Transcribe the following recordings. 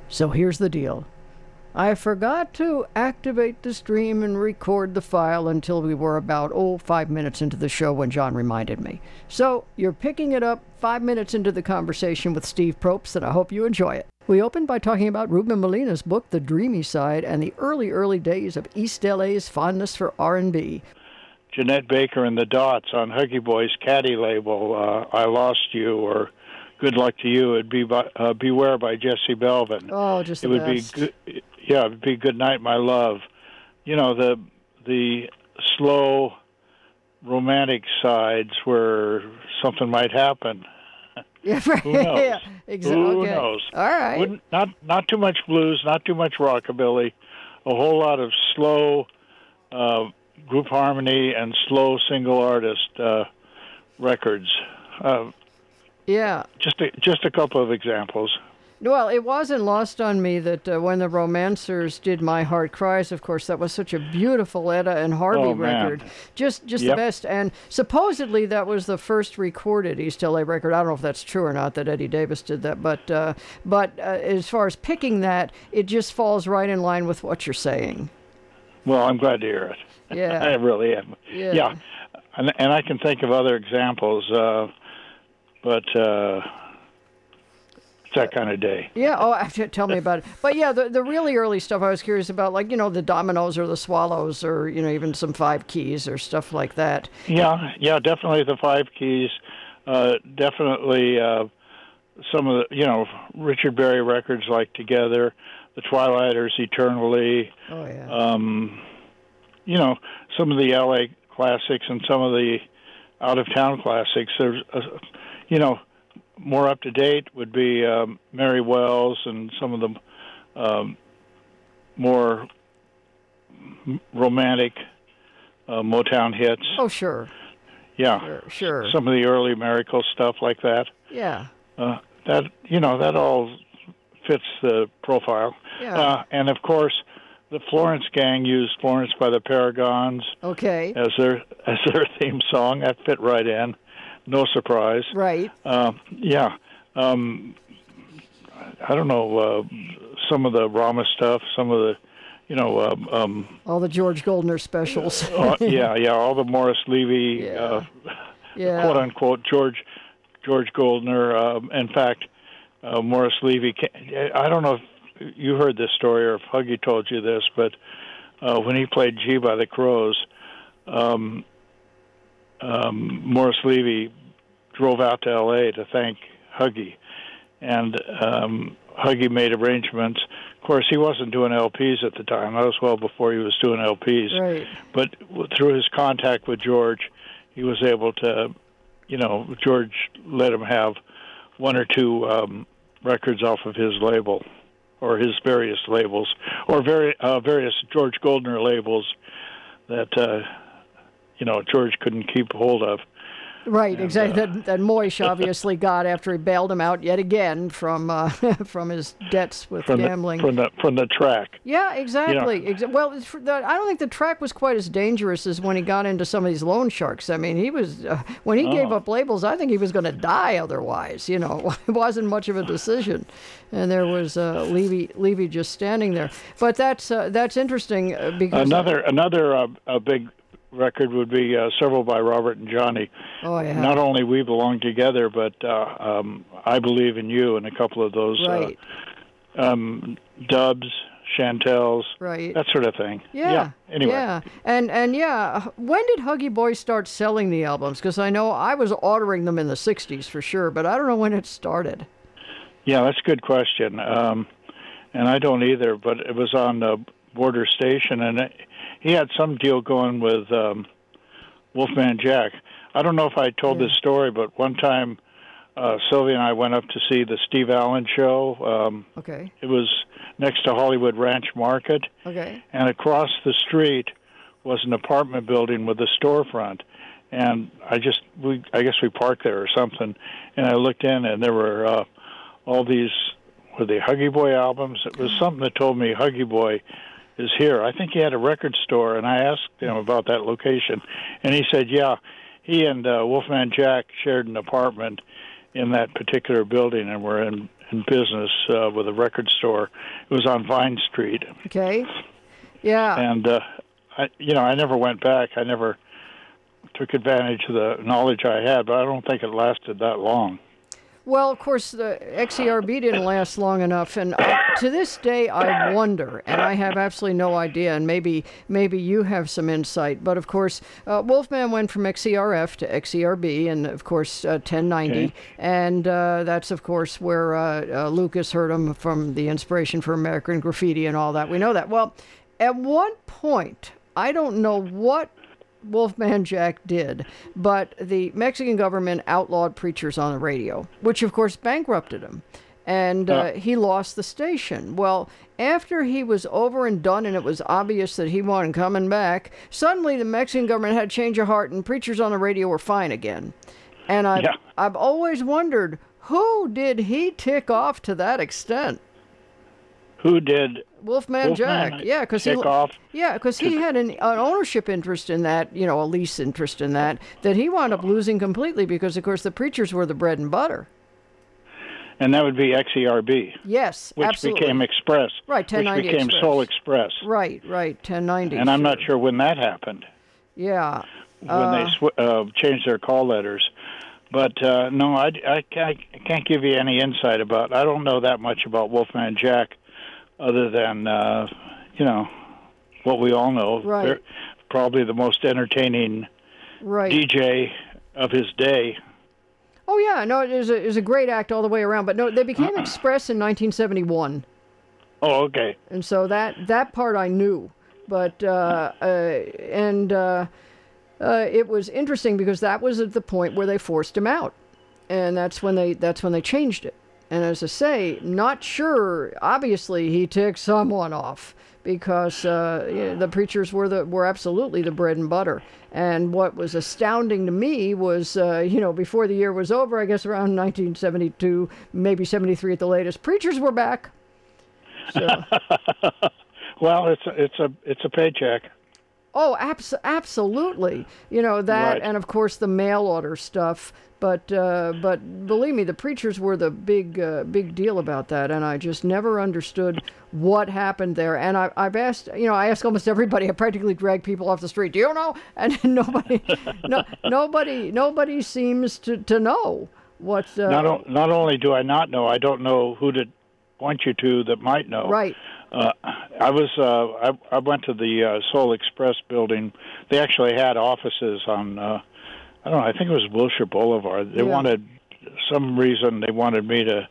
So here's the deal. I forgot to activate the stream and record the file until we were about, 5 minutes into the show when John reminded me. So you're picking it up 5 minutes into the conversation with Steve Probst, and I hope you enjoy it. We opened by talking about Ruben Molina's book, The Dreamy Side, and the early days of East LA's fondness for R&B. Jeanette Baker and the Dots on Huggy Boy's caddy label, I Lost You, or Good Luck to You. It'd be Beware by Jesse Belvin. Oh, just the best. It'd be Good Night, My Love. You know, the slow romantic sides where something might happen. Yeah, right. Who knows? Yeah, exactly. Who Okay. knows? All right. Not too much blues, not too much rockabilly, a whole lot of slow group harmony and slow single artist records. Yeah. Just a couple of examples. Well, it wasn't lost on me that when the Romancers did My Heart Cries, of course, that was such a beautiful Etta and Harvey record. Just the best. And supposedly that was the first recorded East LA record. I don't know if that's true or not that Eddie Davis did that, but as far as picking that, it just falls right in line with what you're saying. Well, I'm glad to hear it. Yeah. I really am. Yeah. And I can think of other examples, but it's that kind of day. Yeah, tell me about it. But yeah, the really early stuff I was curious about, like, the Dominoes or the Swallows or, even some Five Keys or stuff like that. Yeah, definitely the Five Keys. Definitely some of the, Richard Berry records like Together, the Twilighters, Eternally. Oh, yeah. Some of the LA classics and some of the out-of-town classics. There's, more up-to-date would be Mary Wells and some of the more romantic Motown hits. Oh, sure. Yeah. Sure. Some of the early Miracle stuff like that. Yeah. That all fits the profile. Yeah. And, of course, the Florence Gang used Florence by the Paragons as their theme song. That fit right in. No surprise. Right. I don't know, some of the Rama stuff, some of the, all the George Goldner specials. all the Morris Levy, quote-unquote, George Goldner. In fact, Morris Levy, I don't know if you heard this story or if Huggy told you this, but when he played G by the Crows, Morris Levy drove out to L.A. to thank Huggy, and Huggy made arrangements. Of course, he wasn't doing LPs at the time. That was well before he was doing LPs. Right. But through his contact with George, he was able to, George let him have one or two records off of his label, or his various labels, or various George Goldner labels that George couldn't keep hold of. Right, And, exactly. That Moish obviously got after he bailed him out yet again from from his debts with gambling. From the track. Yeah, exactly. Well, I don't think the track was quite as dangerous as when he got into some of these loan sharks. I mean, he was when he gave up labels, I think he was going to die otherwise. It wasn't much of a decision, and there was Levy just standing there. But that's interesting because another big record would be Several by Robert and Johnny. Oh, yeah. Not only We Belong Together, but I Believe in You, and a couple of those right. Dubs, Chantels, right. that sort of thing. Yeah. Anyway. Yeah. And when did Huggy Boy start selling the albums? Because I know I was ordering them in the 60s for sure, but I don't know when it started. Yeah, that's a good question. And I don't either, but it was on Border Station, and he had some deal going with Wolfman Jack. I don't know if I told this story, but one time Sylvia and I went up to see the Steve Allen show. Okay. It was next to Hollywood Ranch Market. Okay. And across the street was an apartment building with a storefront. And I guess we parked there or something. And I looked in, and there were all these, were they Huggy Boy albums? It was something that told me Huggy Boy is here. I think he had a record store, and I asked him about that location. And he said, yeah, he and Wolfman Jack shared an apartment in that particular building and were in business with a record store. It was on Vine Street. Okay. Yeah. And I never went back. I never took advantage of the knowledge I had, but I don't think it lasted that long. Well, of course, the XERB didn't last long enough, and to this day, I wonder, and I have absolutely no idea, and maybe you have some insight. But of course, Wolfman went from XERF to XERB, and of course, 1090, Okay. and that's of course where Lucas heard him from the inspiration for American Graffiti and all that. We know that. Well, at one point, I don't know what Wolfman Jack did, but the Mexican government outlawed preachers on the radio, which of course bankrupted him, and he lost the station. Well, after he was over and done and it was obvious that he wasn't coming back, suddenly the Mexican government had a change of heart and preachers on the radio were fine again. And I've always wondered, who did he tick off to that extent? Who did? Wolfman Jack, yeah, because he had an ownership interest in that, a lease interest in that he wound up losing completely because, of course, the preachers were the bread and butter. And that would be XERB. Yes, which absolutely. Became Express. Right, 1090 Which became Express. Soul Express. Right, 1090. And I'm not sure when that happened. Yeah. When they changed their call letters. But no, I can't give you any insight about. I don't know that much about Wolfman Jack. Other than, what we all know, right. Probably the most entertaining DJ of his day. Oh, yeah, no, it is a great act all the way around. But no, they became Express in 1971. Oh, okay. And so that part I knew. But, it was interesting because that was at the point where they forced him out. And that's when they changed it. And as I say, not sure. Obviously, he ticked someone off because the preachers were absolutely the bread and butter. And what was astounding to me was, before the year was over, I guess around 1972, maybe 73 at the latest, preachers were back. So. Well, it's a paycheck. Oh, absolutely. That, right. And of course the mail order stuff. But believe me, the preachers were the big deal about that, and I just never understood what happened there. And I've asked, I ask almost everybody. I practically drag people off the street. Do you know? And nobody seems to know what. Not only do I not know, I don't know who to point you to that might know. Right. I went to the Soul Express building. They actually had offices on. I don't know. I think it was Wilshire Boulevard. They wanted they wanted me to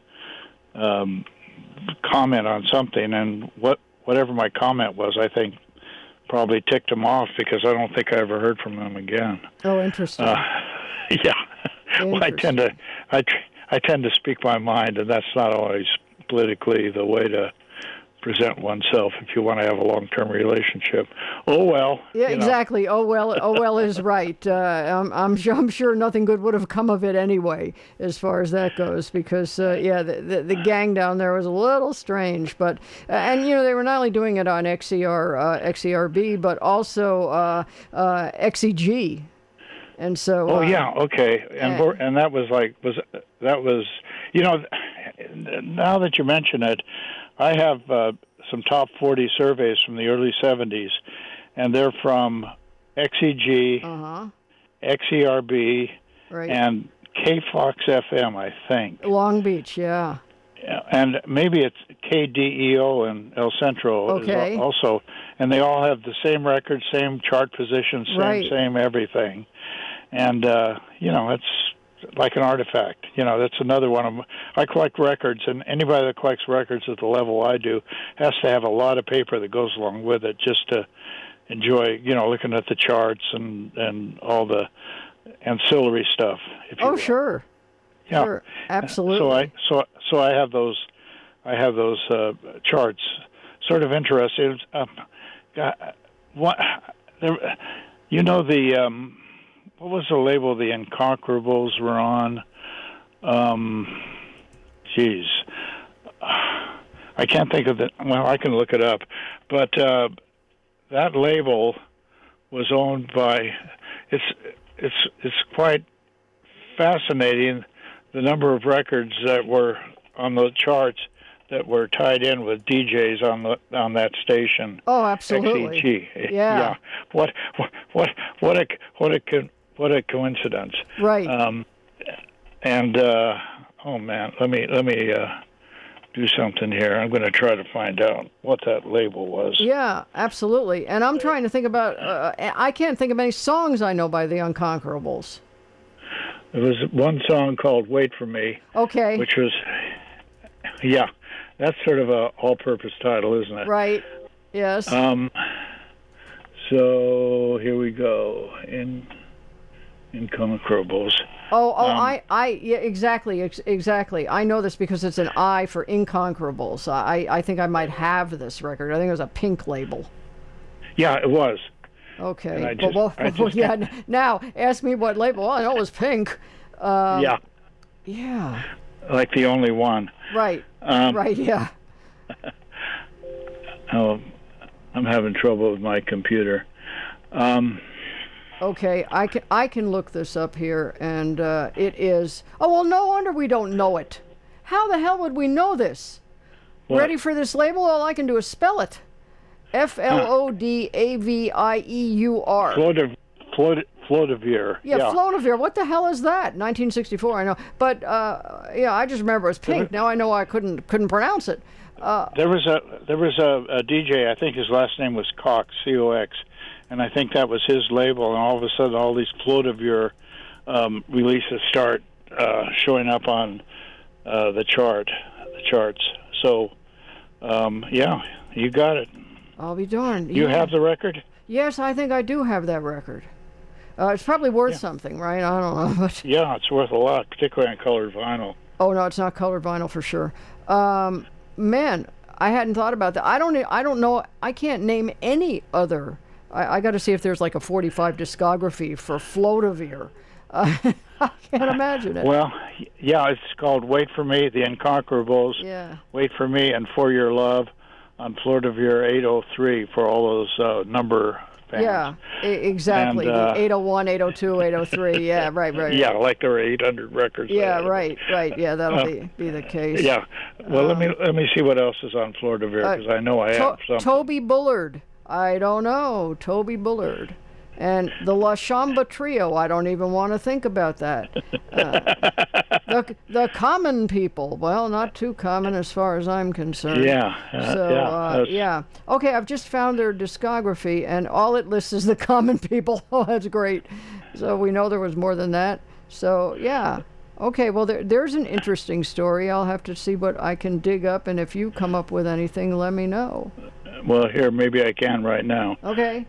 comment on something, and whatever my comment was, I think probably ticked them off because I don't think I ever heard from them again. Oh, interesting. Yeah. Well, I tend to speak my mind, and that's not always politically the way to present oneself if you want to have a long-term relationship. Oh well. Yeah, exactly. Oh well is right. I'm sure nothing good would have come of it anyway, as far as that goes, because the gang down there was a little strange, but and they were not only doing it on XERB, but also XEG, and so. Oh yeah, okay, and that was now that you mention it. I have some top 40 surveys from the early 70s, and they're from XEG, XERB, right. and KFOX FM, I think. Long Beach, yeah. And maybe it's KDEO and El Centro also. And they all have the same records, same chart positions, same everything. And, it's like an artifact. That's another one of them. I collect records, and anybody that collects records at the level I do has to have a lot of paper that goes along with it just to enjoy, looking at the charts and all the ancillary stuff. If you will. Sure. Yeah. Sure. Absolutely. So I have those charts. Sort of interesting. What was the label the Inconquerables were on? I can't think of it. Well, I can look it up. But that label was owned by. It's quite fascinating the number of records that were on the charts that were tied in with DJs on that station. Oh, absolutely. XEG. Yeah. What a coincidence. Right. And oh man, let me do something here. I'm going to try to find out what that label was. Yeah, absolutely. And I'm trying to think about. I can't think of any songs I know by the Unconquerables. There was one song called "Wait for Me." Okay. Which was, yeah, that's sort of a all-purpose title, isn't it? Right. Yes. So here we go in Unconquerables. Yeah, exactly. I know this because it's an I for Inconquerables. I think I might have this record. I think it was a Pink label. Yeah, it was. Okay. Yeah. Now, ask me what label. Well, I know it was Pink. Yeah. Yeah. Like the only one. Right. Right. Yeah. Oh, I'm having trouble with my computer. Okay, I can look this up here, and it is. Oh well, no wonder we don't know it. How the hell would we know this? What? Ready for this label? All I can do is spell it. Flodaveur. Flodaveur. Yeah, Flodaveur. What the hell is that? 1964. I know, but yeah, I just remember it's Pink. Now I know I couldn't pronounce it. There was a DJ. I think his last name was Cox, C-O-X. And I think that was his label, and all of a sudden, all these Flodaveur releases start showing up on the charts. So, yeah, you got it. I'll be darned. You have the record? Yes, I think I do have that record. It's probably worth something, right? I don't know. But yeah, it's worth a lot, particularly on colored vinyl. Oh no, it's not colored vinyl for sure. Man, I hadn't thought about that. I don't know. I can't name any other. I got to see if there's like a 45 discography for Flodaveur. I can't imagine it. Well, yeah, it's called Wait for Me, The Unconquerables. Yeah. Wait for Me and For Your Love on Flodaveur 803 for all those number fans. Yeah, exactly. And, 801, 802, 803. Yeah, right. Yeah, like there were 800 records. Yeah, right. Yeah, that'll be the case. Yeah. Well, let me see what else is on Flodaveur, because I know I have something. Toby Bullard. I don't know. Toby Bullard. And the La Chamba Trio, I don't even want to think about that. The Common People, well, not too common as far as I'm concerned. Yeah. Yeah. Okay, I've just found their discography, and all it lists is the Common People. Oh, that's great. So we know there was more than that. So, yeah. Okay, well, there's an interesting story. I'll have to see what I can dig up, and if you come up with anything, let me know. Well, here, maybe I can right now. Okay.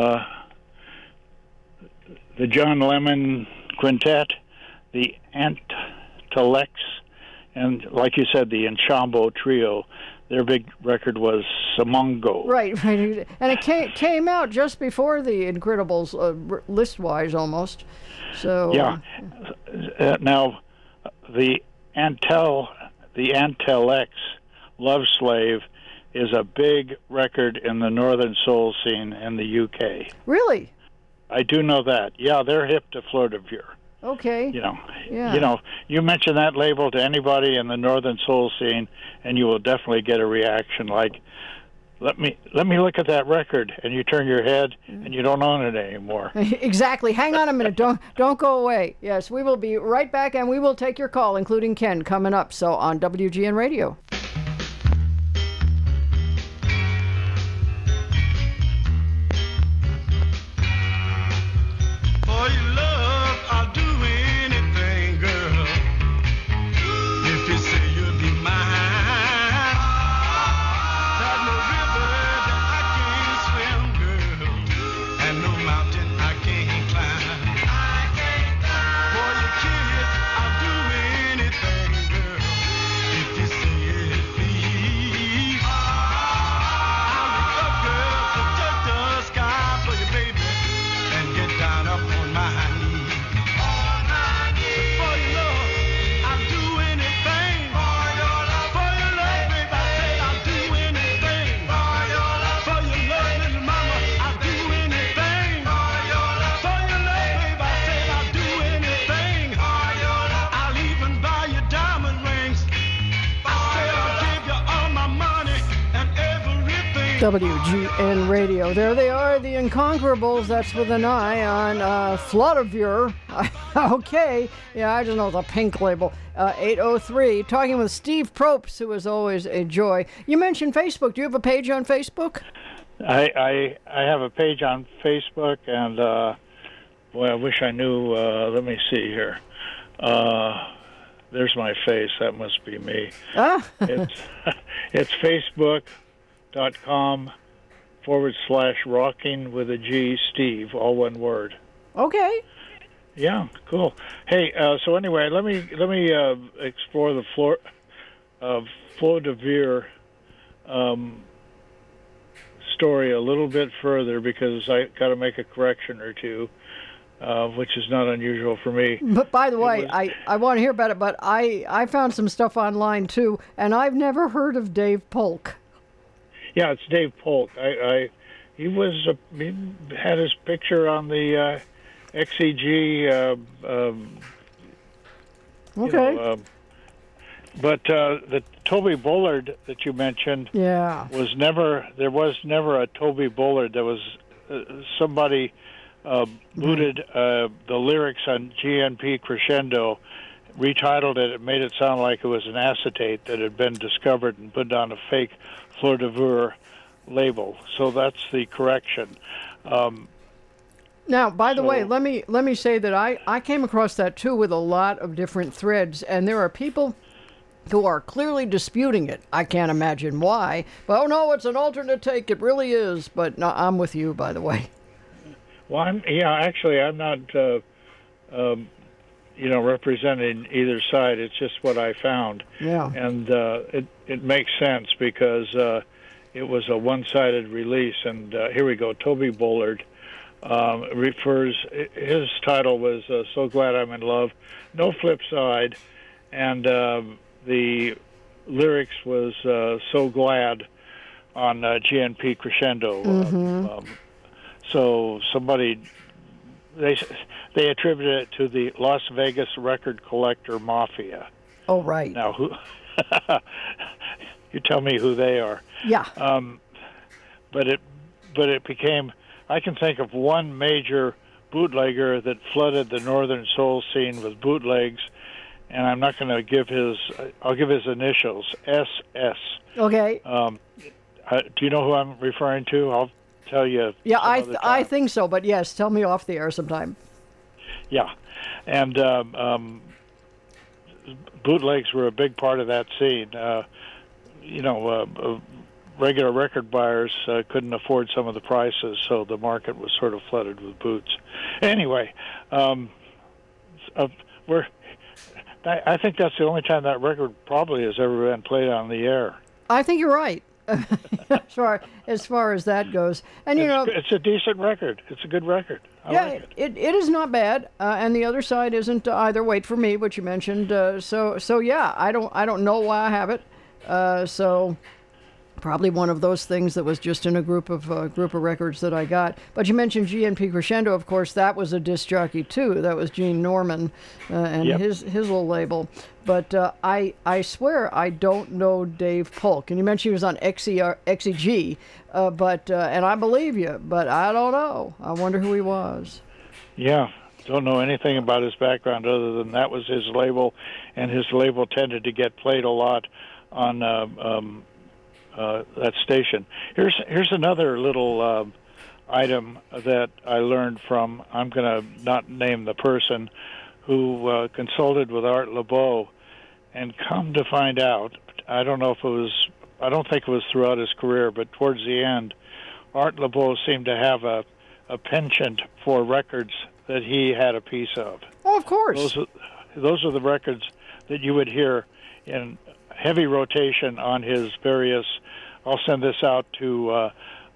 The John Lemon Quintet, the Antilex, and like you said, the Enchambo Trio. Their big record was Samongo. Right. And it came out just before the Incredibles, list-wise almost. So. Yeah. Now, the Antilex, Love Slave, is a big record in the Northern Soul scene in the UK. Really? I do know that. Yeah, they're hip to Flodaveur. Okay. You mention that label to anybody in the Northern Soul scene, and you will definitely get a reaction like, "Let me look at that record," and you turn your head, and you don't own it anymore. Exactly. Hang on a minute. Don't go away. Yes, we will be right back, and we will take your call, including Ken, coming up. So on WGN Radio. WGN Radio. There they are, the Inconquerables. That's with an eye on Fluttervure. Okay. Yeah, I just know the pink label. 803. Talking with Steve Propst, who is always a joy. You mentioned Facebook. Do you have a page on Facebook? I have a page on Facebook, and boy, I wish I knew. Let me see here. There's my face. That must be me. It's Facebook.com/rocking with a G Steve, all one word. Okay. Yeah, cool. Hey, so anyway, let me explore the Flotavere story a little bit further, because I got to make a correction or two, which is not unusual for me. But by the way, I want to hear about it, but I found some stuff online too, and I've never heard of Dave Polk. Yeah, it's Dave Polk. He had his picture on the XEG. Okay. But the Toby Bullard that you mentioned, there was never a Toby Bullard. There was somebody booted the lyrics on GNP Crescendo, retitled it, and made it sound like it was an acetate that had been discovered and put on a fake Flotavere label. So that's the correction. Now, by the way, let me say that I came across that too with a lot of different threads, and there are people who are clearly disputing it. I can't imagine why. But, oh no, it's an alternate take. It really is. But no, I'm with you, by the way. Well, I'm not, representing either side. It's just what I found. Yeah. And it makes sense, because it was a one-sided release. And here we go. Toby Bullard his title was So Glad I'm in Love, no flip side. And the lyrics was So Glad on GNP Crescendo. Mm-hmm. So somebody, they attributed it to the Las Vegas record collector mafia. Oh, right. Now, who? You tell me who they are. Yeah. But it became. I can think of one major bootlegger that flooded the Northern Soul scene with bootlegs, and I'm not going to give his. I'll give his initials, SS. Okay. Do you know who I'm referring to? I'll tell you. Yeah, I think so, but yes, tell me off the air sometime. Yeah, and bootlegs were a big part of that scene. Regular record buyers couldn't afford some of the prices, so the market was sort of flooded with boots. Anyway, I think that's the only time that record probably has ever been played on the air. I think you're right. as far as that goes, and it's a decent record. It's a good record. I like it is not bad, and the other side isn't either. Wait for me, what you mentioned. So yeah, I don't know why I have it. So probably one of those things that was just in a group of records that I got. But you mentioned GNP Crescendo, of course. That was a disc jockey too. That was Gene Norman and his little label. But I swear I don't know Dave Polk. And you mentioned he was on XEG, and I believe you, but I don't know. I wonder who he was. Yeah, don't know anything about his background other than that was his label, and his label tended to get played a lot on that station. Here's another little item that I learned from. I'm going to not name the person who consulted with Art Laboe, and come to find out, I don't think it was throughout his career, but towards the end, Art Laboe seemed to have a penchant for records that he had a piece of. Oh, of course. Those are the records that you would hear in heavy rotation on his various. I'll send this out to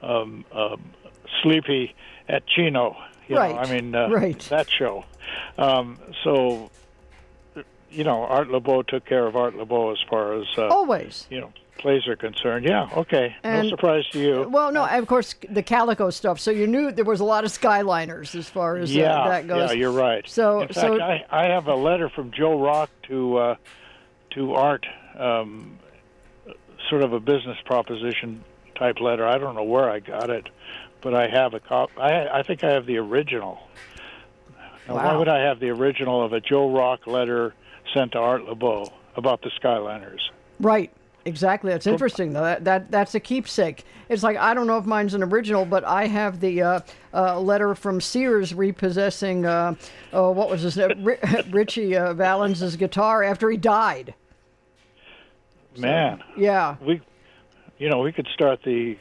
Sleepy at Chino. Right. Right. That show. So, Art Laboe took care of Art Laboe as far as always. Plays are concerned. Yeah. Okay. No surprise to you. Well, no. Of course, the Calico stuff. So you knew there was a lot of Skyliners as far as that goes. Yeah, you're right. So, in fact, I have a letter from Joe Rock to Art. Sort of a business proposition type letter. I don't know where I got it, but I have a copy. I think I have the original. Now, Wow. why would I have the original of a Joe Rock letter sent to Art Laboe about the Skyliners? Right. Exactly. That's interesting, though. That's a keepsake. It's like, I don't know if mine's an original, but I have the letter from Sears repossessing, what was his name? Richie Valens' guitar after he died. Man, Yeah. we could start the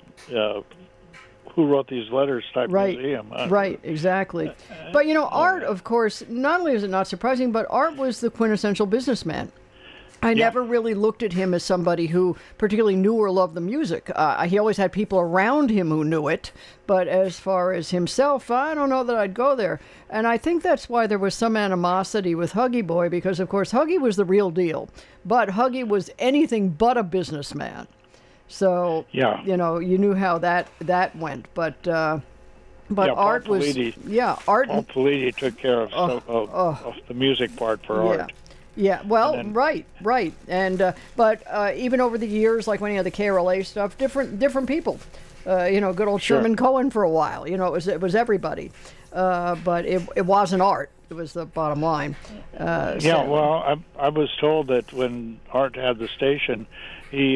who wrote these letters type Right. museum. Right, exactly. But, Art, of course, not only is it not surprising, but Art was the quintessential businessman. I never really looked at him as somebody who particularly knew or loved the music. He always had people around him who knew it, but as far as himself, I don't know that I'd go there. And I think that's why there was some animosity with Huggy Boy, because, of course, Huggy was the real deal, but Huggy was anything but a businessman. So, Yeah. you knew how that went. But Yeah, Art Paul was, Peliti. Art. Paul Peliti took care of the music part for Art. Yeah, well, then- right, and but even over the years, like when he had the KRLA stuff, different people, good old Sure. Sherman Cohen for a while, it was everybody, but it wasn't Art. It was the bottom line. Yeah, sadly. well, I was told that when Art had the station, he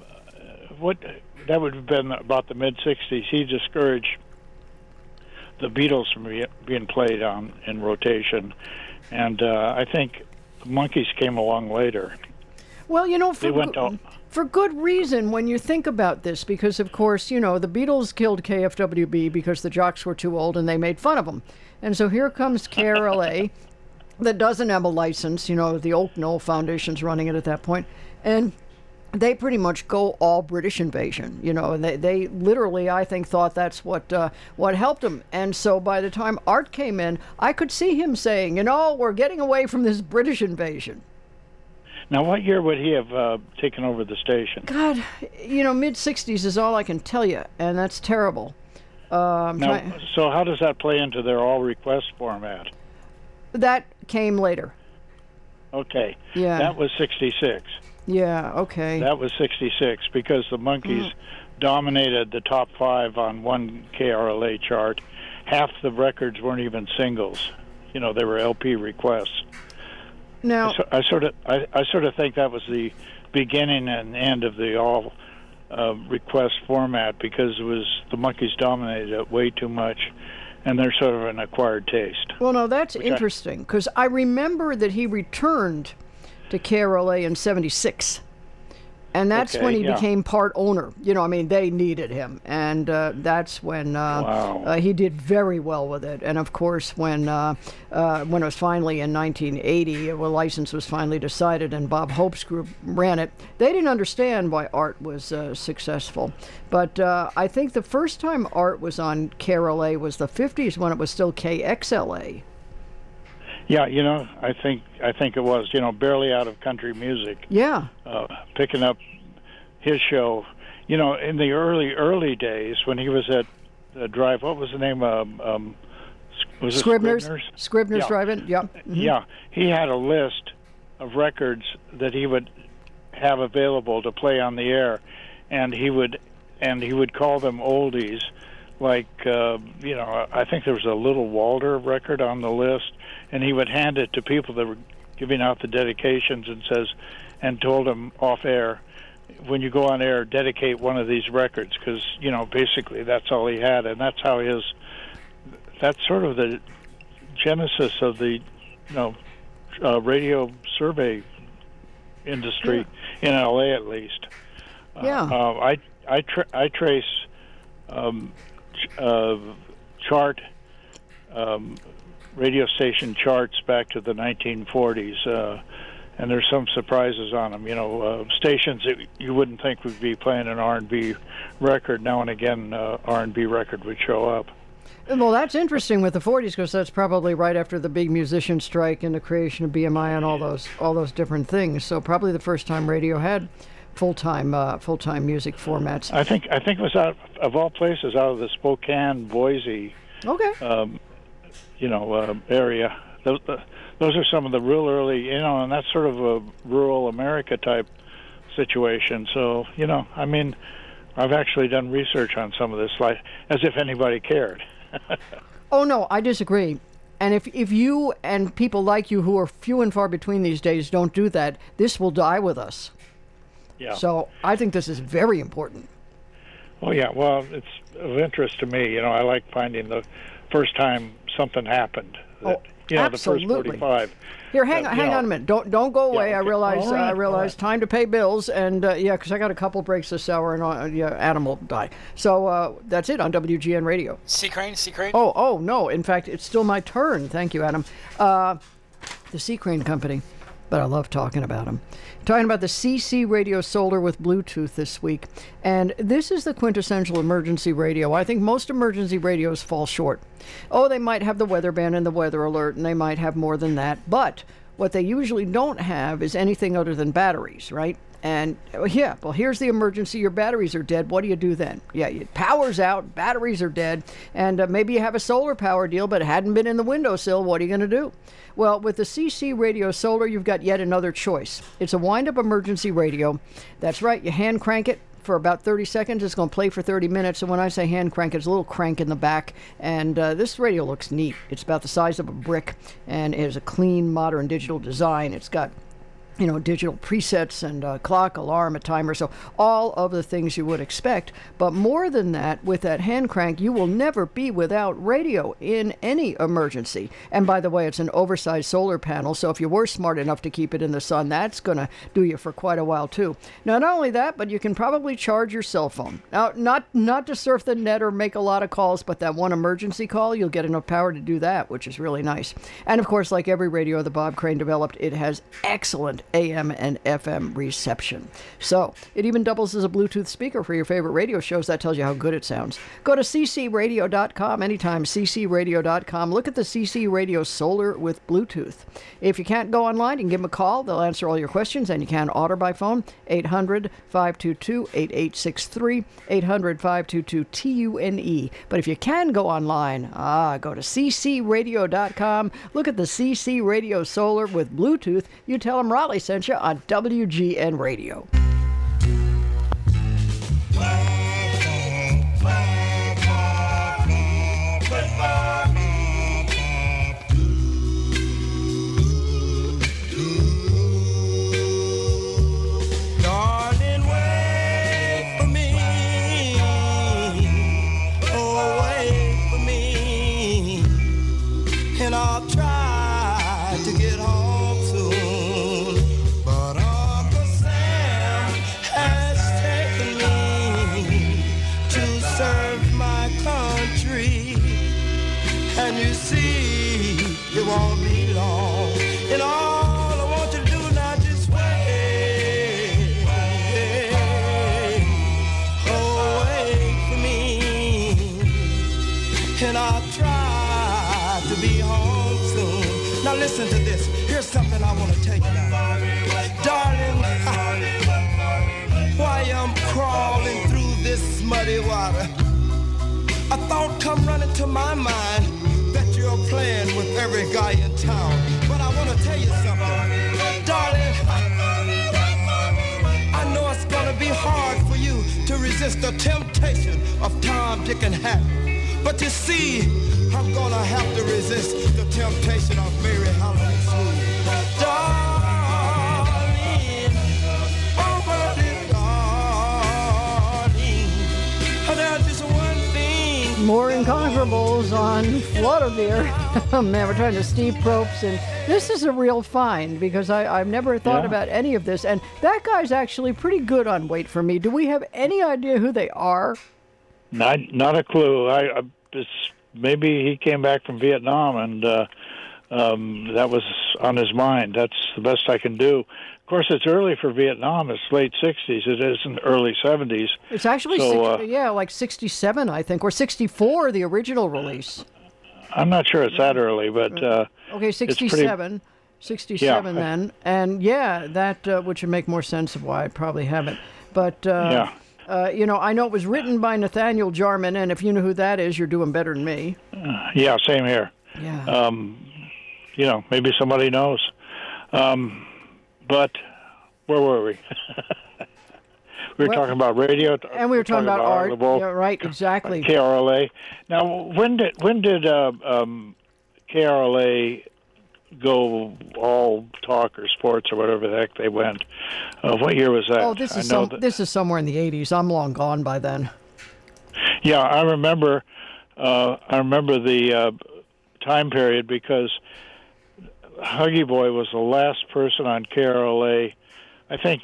that would have been about the mid '60s. He discouraged the Beatles from being played on in rotation, and I think the Monkees came along later. Well, They went on. for good reason when you think about this, because of course, the Beatles killed KFWB because the jocks were too old and they made fun of them. And so here comes KRLA that doesn't have a license, the Oak Knoll Foundation's running it at that point. And they pretty much go all British invasion, and they literally, I think, thought that's what helped them. And so by the time Art came in, I could see him saying, we're getting away from this British invasion. Now, what year would he have taken over the station? God, mid 60s is all I can tell you, and that's terrible. So how does that play into their all request format? That came later. Okay. Yeah. That was 66. Yeah, okay. That was 66 because the Monkees dominated the top 5 on one KRLA chart. Half the records weren't even singles. They were LP requests. Now, I sort of think that was the beginning and end of the all request format because the Monkees dominated it way too much, and they're sort of an acquired taste. well, no, that's interesting, because I remember that he returned to KRLA in 76. And that's Okay, when he yeah. became part owner. They needed him. And that's when Wow. he did very well with it. And of course, when it was finally in 1980, a license was finally decided and Bob Hope's group ran it, they didn't understand why Art was successful. But I think the first time Art was on KRLA was the 50s when it was still KXLA. Yeah, I think it was, barely out of country music. Yeah. Picking up his show, in the early days when he was at Drive. What was the name? Was it Scribner's Yeah. Drive-In. Yeah. Yeah, he had a list of records that he would have available to play on the air, and he would call them oldies. Like I think there was a Little Walter record on the list, and he would hand it to people that were giving out the dedications and told them off air, when you go on air, dedicate one of these records, because basically that's all he had, and that's sort of the genesis of the radio survey industry in LA at least. Yeah. I trace chart radio station charts back to the 1940s, and there's some surprises on them. Stations that you wouldn't think would be playing an R&B record, now and again, R&B record would show up. Well, that's interesting with the 40s, because that's probably right after the big musician strike and the creation of BMI and all those different things. So probably the first time radio had full-time music formats. I think it was out of all places out of the Spokane, Boise, Okay. area. Those are some of the real early, and that's sort of a rural America type situation. So, I've actually done research on some of this, like as if anybody cared. Oh, no, I disagree. And if you and people like you who are few and far between these days don't do that, this will die with us. Yeah. So I think this is very important. Oh, yeah. Well, it's of interest to me. I like finding the first time something happened. That, absolutely. The first 45. Here, hang on a minute. Don't go away. Yeah, okay. I realize time to pay bills, and because I got a couple breaks this hour, and animal die. So that's it on WGN Radio. Sea Crane. Oh no! In fact, it's still my turn. Thank you, Adam. The Sea Crane Company, but I love talking about them. Talking about the CC Radio Solar with Bluetooth this week, and this is the quintessential emergency radio. I think most emergency radios fall short. Oh, they might have the weather band and the weather alert, and they might have more than that, but what they usually don't have is anything other than batteries, right? And here's the emergency. Your batteries are dead. What do you do then? Your power's out, batteries are dead, and maybe you have a solar power deal, but it hadn't been in the windowsill. What are you going to do? Well, with the CC Radio Solar, you've got yet another choice. It's a wind-up emergency radio. That's right. You hand crank it for about 30 seconds. It's going to play for 30 minutes. And when I say hand crank, it's a little crank in the back. And this radio looks neat. It's about the size of a brick, and it has a clean, modern digital design. It's got digital presets and a clock, alarm, a timer, so all of the things you would expect. But more than that, with that hand crank, you will never be without radio in any emergency. And by the way, it's an oversized solar panel, so if you were smart enough to keep it in the sun, that's going to do you for quite a while too. Now, not only that, but you can probably charge your cell phone. Now, not to surf the net or make a lot of calls, but that one emergency call, you'll get enough power to do that, which is really nice. And of course, like every radio that Bob Crane developed, it has excellent AM and FM reception. So it even doubles as a Bluetooth speaker for your favorite radio shows. That tells you how good it sounds. Go to ccradio.com anytime, ccradio.com. Look at the CC Radio Solar with Bluetooth. If you can't go online, you can give them a call. They'll answer all your questions, and you can order by phone, 800-522-8863, 800-522-TUNE. But if you can go online, go to ccradio.com. Look at the CC Radio Solar with Bluetooth. You tell them Raleigh sent you on WGN Radio. Darling, wait for me. Oh, wait for me. And I'll try to get home soon. But Uncle Sam has taken me to serve my country. And you see, it won't be long. And all I want you to do now, just wait. Oh, wait for me. And I'll try to be home soon. Now listen to this. Here's something I want to tell you now. Darling, why I'm crawling through this muddy water, a thought come running to my mind that you're playing with every guy in town. But I want to tell you something. Darling, I know it's going to be hard for you to resist the temptation of Tom, Dick, and Harry. But you see, I'm going to have to resist the temptation of Mary Helen Sue. Darling, oh, darling, there's just one thing. More Inconquerables on Floodavere. Man, we're talking to Steve Probst, and this is a real find because I've never thought about any of this. And that guy's actually pretty good on Wait For Me. Do we have any idea who they are? Not a clue. Maybe he came back from Vietnam, and that was on his mind. That's the best I can do. Of course, it's early for Vietnam. It's late 60s. It isn't early 70s. It's actually, like 67, I think, or 64, the original release. I'm not sure it's that early, but... okay, 67. 67 then. And, that which would make more sense of why I probably haven't. But... I know it was written by Nathaniel Jarman, and if you know who that is, you're doing better than me. Same here. Yeah. Maybe somebody knows. But where were we? We were talking about radio, and we were talking about art. Lebeau, Yeah, right, exactly. KRLA. Now, when did KRLA go all talk or sports or whatever the heck they went? What year was that? Oh, this is somewhere in the 80s. I'm long gone by then. Yeah, I remember. I remember the time period because Huggy Boy was the last person on KRLA. I think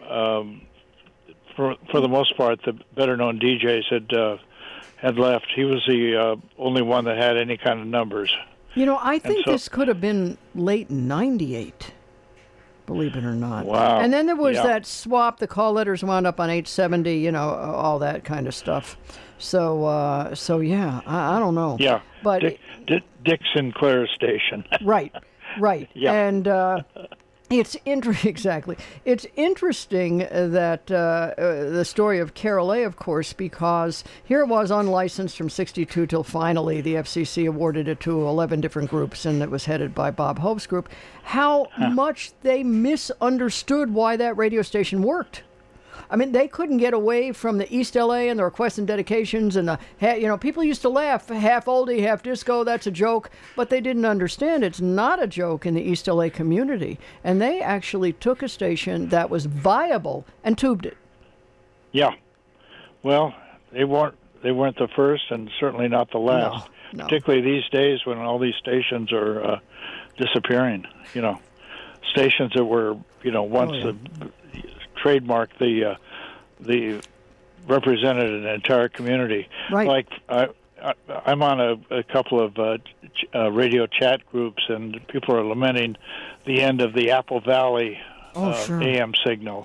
for the most part, the better-known DJs had left. He was the only one that had any kind of numbers. You know, I think this could have been late '98. Believe it or not. Wow. And then there was that swap. The call letters wound up on 870. You know, all that kind of stuff. So yeah, I don't know. Yeah. But Dick Sinclair station. Right. Yeah. And exactly. It's interesting that the story of KRLA, of course, because here it was unlicensed from '62 till finally the FCC awarded it to 11 different groups, and it was headed by Bob Hope's group. How much they misunderstood why that radio station worked. I mean, they couldn't get away from the East LA and the requests and dedications and people used to laugh, half oldie, half disco, that's a joke, but they didn't understand it's not a joke in the East LA community. And they actually took a station that was viable and tubed it. Yeah. Well, they weren't the first and certainly not the last. No. Particularly these days when all these stations are disappearing, stations that were, once trademarked the represented an entire community. Right. Like I'm on a couple of radio chat groups, and people are lamenting the end of the Apple Valley AM signal,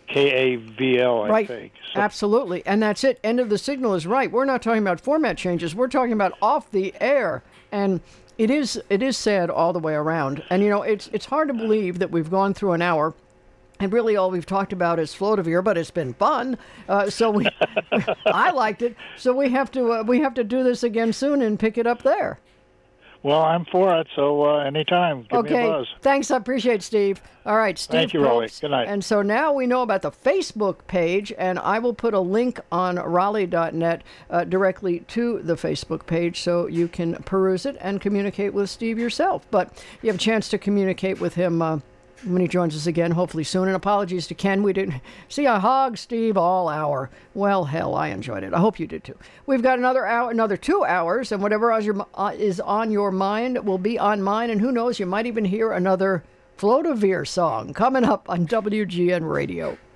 KAVL, I think. So, absolutely, and that's it. End of the signal is right. We're not talking about format changes. We're talking about off the air, and it is sad all the way around. And it's hard to believe that we've gone through an hour. And really, all we've talked about is Flotavir, but it's been fun. So I liked it. So we have to do this again soon and pick it up there. Well, I'm for it. So anytime, give me a buzz. Thanks. I appreciate it, Steve. All right, Steve. Thank you, Raleigh. Good night. And so now we know about the Facebook page, and I will put a link on Raleigh.net directly to the Facebook page, so you can peruse it and communicate with Steve yourself. But you have a chance to communicate with him. When he joins us again, hopefully soon. And apologies to Ken. We didn't see I hogged Steve all hour. Well, hell, I enjoyed it. I hope you did too. We've got another 2 hours, and whatever is on your mind will be on mine. And who knows, you might even hear another Flotavir song coming up on WGN Radio.